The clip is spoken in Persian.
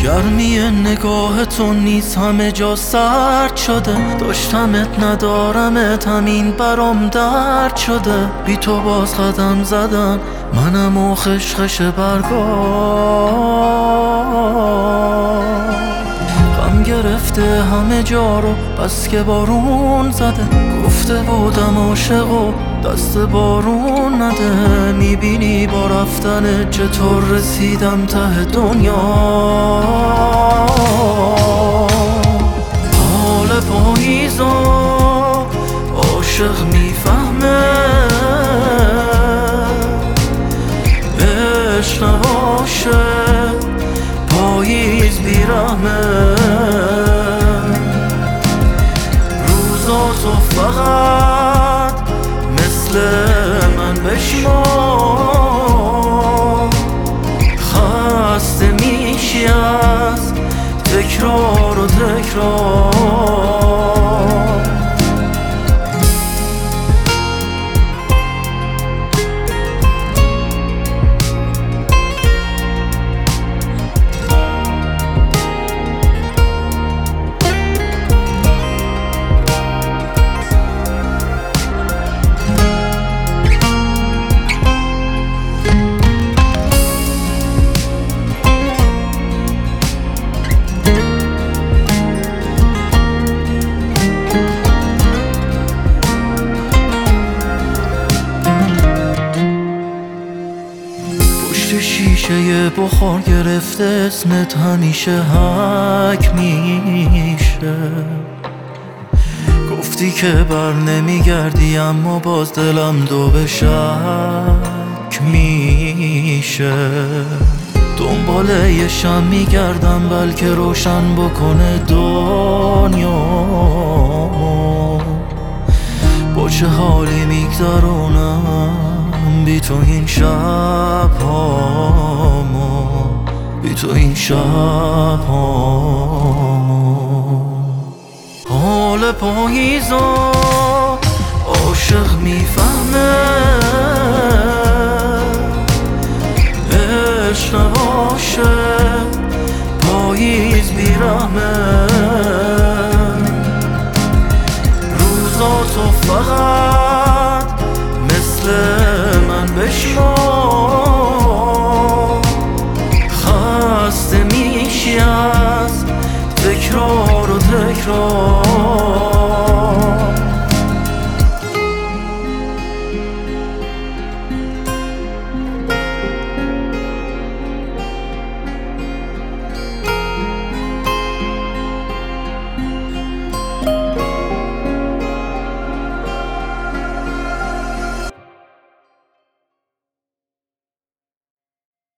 گرمی نگاه تو نیز همه جا سرد شده، داشتمت ندارمت همین برام درد شده. بی تو باز قدم زدن منم و خشخش برگا، غم گرفته همه جا رو بس که بارون زده. گفته بودم عاشق و دست بارون نده، میبینی با رفتن چطور رسیدم ته دنیا. حال پاییزا عاشق میفهمه، عشق نباشه پاییز بیرحمه. روزا تو فقط مثل من بشمار، خسته میشی از تکرار و تکرار. شیشه بخار گرفته اسمت همیشه حک میشه. گفتی که بر نمیگردی اما باز دلم دو به شک میشه. دنبال یه شم میگردم بلکه روشن بکنه دنیا. با چه حالی میگذرونم بی تو این شب هامو، بی تو این شب هامو. حال پاییزا عاشق میفهمه، عشق نباشه پاییز بیرحمه. روزا تو فقط مثل من بشمار، خسته میشی از تکرار و تکرار.